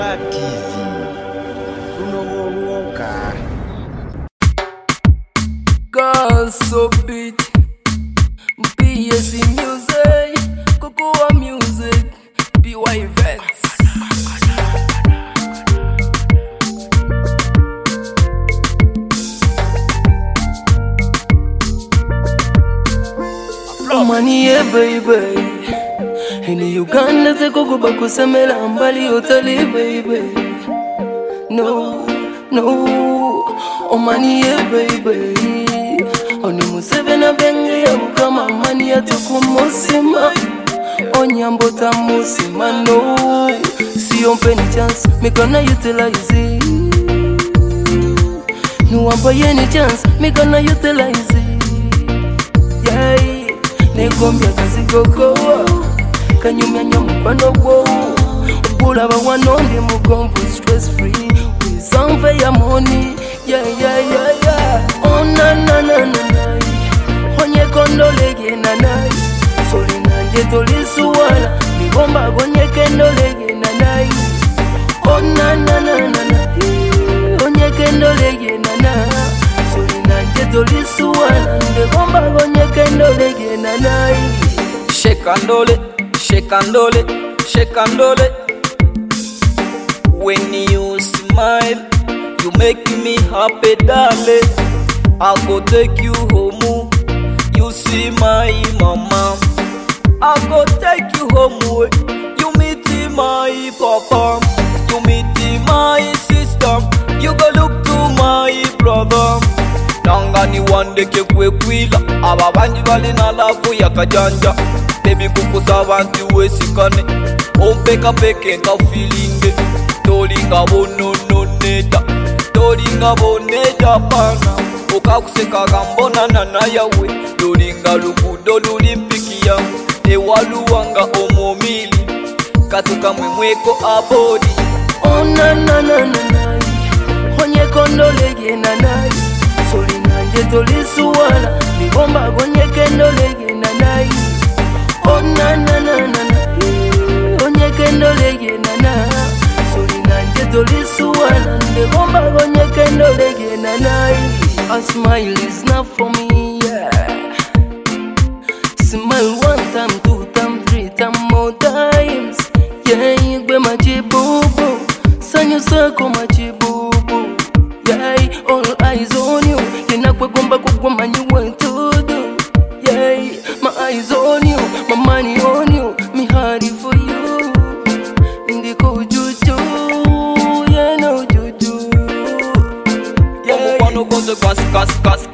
Star TV. Unowoka. Girls so big. PSC music, Cocoa music, BY events. Money, yeah, baby. In Uganda, they go back to Samela and Bali Hotel, baby. No. Oh, money, yeah, baby. Oni Museveni benge ya ukama mani ya tukumusima Onyambota musima no Si ompeni chance, me gonna utilize it Nuwamba any chance, me gonna utilize it Yeah, negombya kazi gogowa Kanyumya nyamupano go Ubulaba wanondi mugomvu stress free Wizamve ya money Yeah Oh na Honye kondolege nanai Soli nanje tolisuwala Migomba gonye kendolege nanai Oh na Honye kendolege nanai Soli nanje tolisuwala Migomba gonye kendolege nanai Shake andole When you smile You make me happy, darling. I'll go take you home. You see my mama. I'll go take you home. You meet my papa. You meet my sister. You go look to my brother. Nangani wande ke kwila. Ababanji bali na lafu ya kajanja. Baby kukusa wanti wesikane. Ompeka peke nka feeling. Tolinga bono neta. Tolinga boneta pana Okakuseka gambona nana yawe Tolinga lukudo lulimpikia Ewaluwanga omomili Katuka mwemweko abodi Oh na Honye kondolege nanai Soli nanje tolisuwala Migomba gonye kendolege nanai Oh na Honye kendolege nanai Soli nanje tolisuwala Migomba gonye kendolege nanai A smile is not for me, yeah Smile 1 time, 2 time, 3 time, more times Yeah, igwe majibubu Sanyo sako majibubu Yeah, all eyes on you Kinakwe gomba kugoma you want to do Yeah, my eyes on you My money on you Me heart for you Indiko juju Yeah, no juju Omo pano consequence, kas